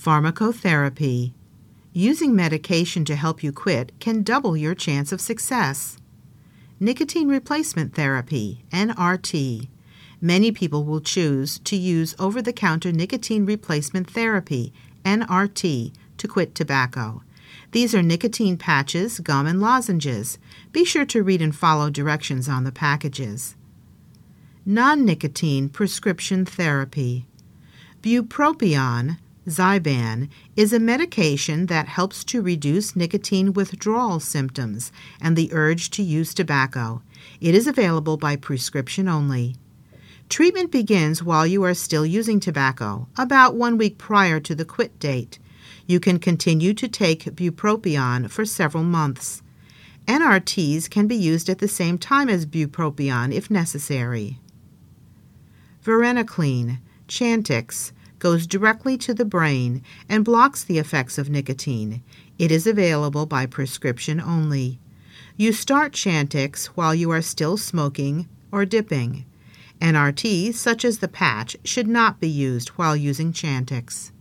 Pharmacotherapy. Using medication to help you quit can double your chance of success. Nicotine replacement therapy, NRT. Many people will choose to use over-the-counter nicotine replacement therapy, NRT, to quit tobacco. These are nicotine patches, gum, and lozenges. Be sure to read and follow directions on the packages. Non-nicotine prescription therapy. Bupropion, Zyban, is a medication that helps to reduce nicotine withdrawal symptoms and the urge to use tobacco. It is available by prescription only. Treatment begins while you are still using tobacco, about 1 week prior to the quit date. You can continue to take bupropion for several months. NRTs can be used at the same time as bupropion if necessary. Varenicline, Chantix, goes directly to the brain and blocks the effects of nicotine. It is available by prescription only. You start Chantix while you are still smoking or dipping. NRT, such as the patch, should not be used while using Chantix.